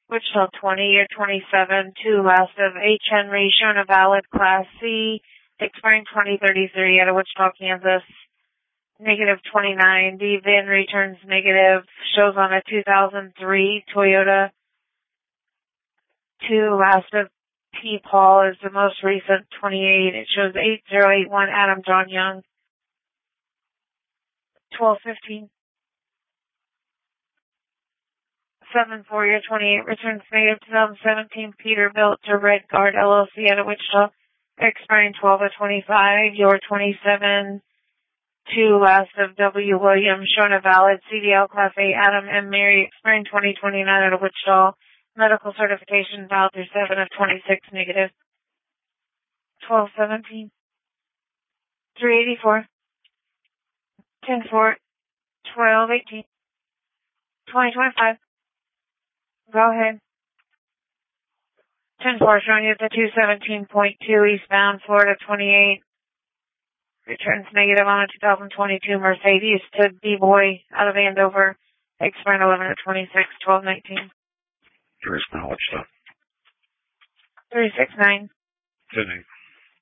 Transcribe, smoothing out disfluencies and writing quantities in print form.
Wichita 20, year 27, 2 last of H. Henry, shown a valid Class C, expiring 2033 out of Wichita, Kansas. Negative 29. The VIN returns negative. Shows on a 2003 Toyota. 2 last of P. Paul is the most recent 28. It shows 8081 Adam John Young. 1215. 7-4 year 28 returns negative 2017 Peterbilt to Red Guard LLC out of Wichita, expiring 12 of 25. Your 27. 2 last of W. Williams, shown a valid CDL Class A Adam M. Mary, expiring 2029 out of Wichita. Medical certification valid through 7 of 26 negative. 1217. 384. 10-4. 1218. 2025. Go ahead. 10-4 showing you the 217.2 eastbound Florida 28. Returns negative on a 2022 Mercedes to D-Boy out of Andover. Expiring 11 of 26, 1219. Here's knowledge stuff. 369. 10-8.